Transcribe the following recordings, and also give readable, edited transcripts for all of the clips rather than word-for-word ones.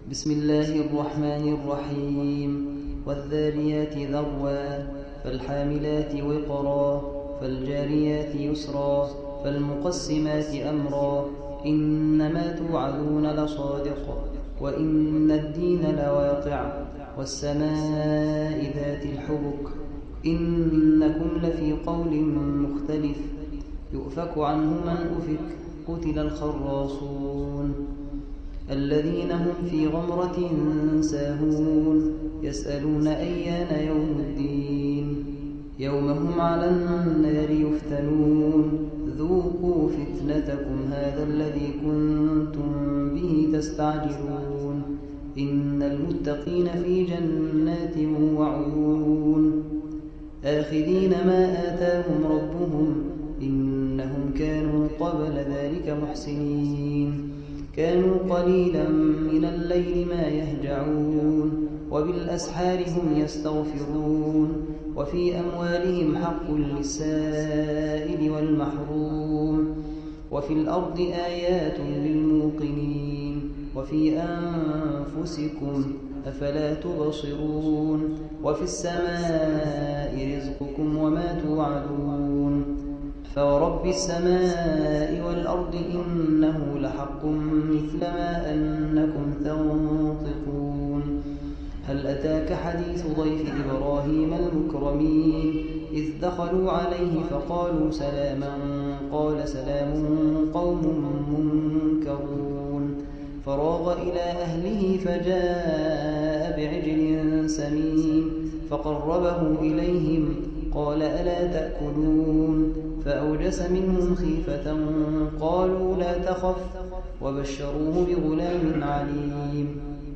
بسم الله الرحمن الرحيم والذاريات ذروا فالحاملات وقرا فالجاريات يسرا فالمقسمات أمرا إنما توعدون لصادق وإن الدين لواقع والسماء ذات الحبك إنكم لفي قول مختلف يؤفك عنه من أفك قتل الخراصون الذين هم في غمرة ساهون يسألون أيان يوم الدين يوم هم على النار يفتنون ذوقوا فتنتكم هذا الذي كنتم به تستعجلون إن المتقين في جنات وعيون آخذين ما آتاهم ربهم إنهم كانوا قبل ذلك محسنين كانوا قليلا من الليل ما يهجعون وبالأسحار هم يستغفرون وفي أموالهم حق للسائل والمحروم وفي الأرض آيات للموقنين وفي أنفسكم أفلا تبصرون وفي السماء رزقكم وما توعدون فورب السماء والأرض إنه لحق مثل ما أنكم تنطقون هل أتاك حديث ضيف إبراهيم المكرمين إذ دخلوا عليه فقالوا سلاما قال سلام قوم منكرون فراغ إلى أهله فجاء بعجل سمين فقربه إليهم قال ألا تأكلون فأوجس منهم خيفة قالوا لا تخف وبشروه بغلام عليم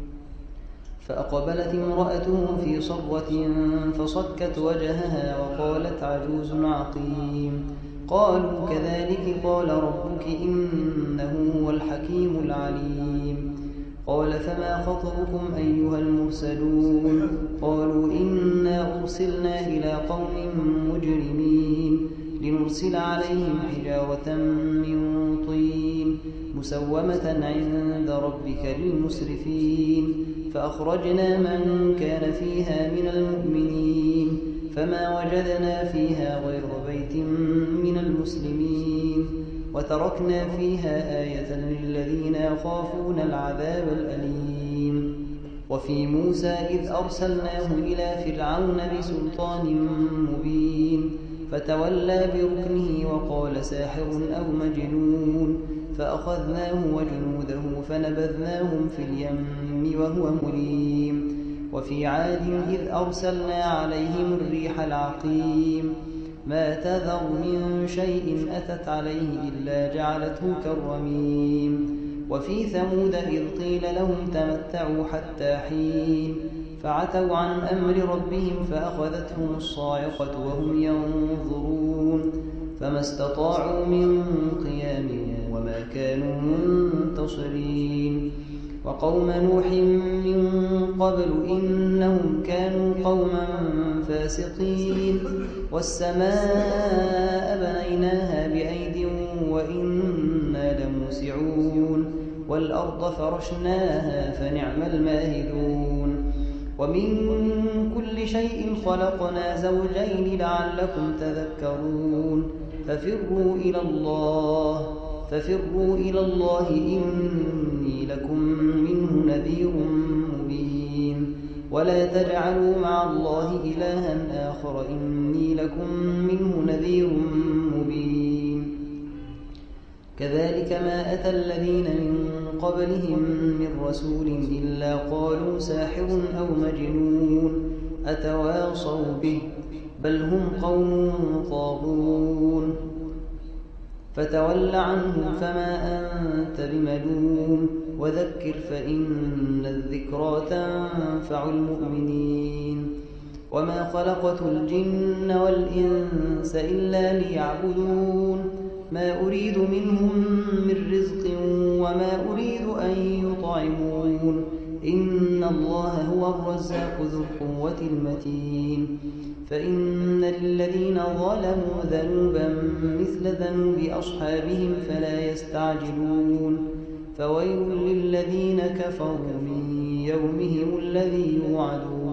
فأقبلت امرأته في صرة فصكت وجهها وقالت عجوز عقيم قالوا كذلك قال ربك إنه هو الحكيم العليم قال فما خطبكم أيها المرسلون قالوا إنا أرسلنا إلى قوم مجرمين لنرسل عليهم حجارة من طين مسومة عند ربك للمسرفين فأخرجنا من كان فيها من المؤمنين فما وجدنا فيها غير بيت من المسلمين وتركنا فيها آية للذين يخافون العذاب الأليم وفي موسى إذ أرسلناه إلى فرعون بسلطان مبين فتولى بركنه وقال ساحر أو مجنون فأخذناه وجنوده فنبذناهم في اليم وهو مليم وفي عاد إذ أرسلنا عليهم الريح العقيم ما تذر من شيء أتت عليه إلا جعلته كالرميم وفي ثمود إذ قيل لهم تمتعوا حتى حين فعتوا عن أمر ربهم فأخذتهم الصاعقة وهم ينظرون فما استطاعوا من قيام وما كانوا منتصرين وقوم نوح من قبل إنهم كانوا قوما فاسقين والسماء بنيناها بأيد وإنا لموسعون والأرض فرشناها فنعم الماهدون ومن كل شيء خلقنا زوجين لعلكم تذكرون ففروا إلى الله إني لكم منه نذير مبين ولا تجعلوا مع الله إلها آخر إني لكم منه نذير مبين كذلك ما أتى الذين من قبلهم من رسول إلا قالوا ساحر أو مجنون أتواصوا به بل هم قوم طاغون فتول عنهم فما أنت بملوم وذكر فإن الذكرى تنفع المؤمنين وما خلقت الجن والإنس إلا ليعبدون ما أريد منهم من رزق وما أريد أن يطعمون إن الله هو الرزاق ذو القوة المتين فإن للذين ظلموا ذنوبا مثل ذنوب أصحابهم فلا يستعجلون فويل للذين كفروا من يومهم الذي يوعدون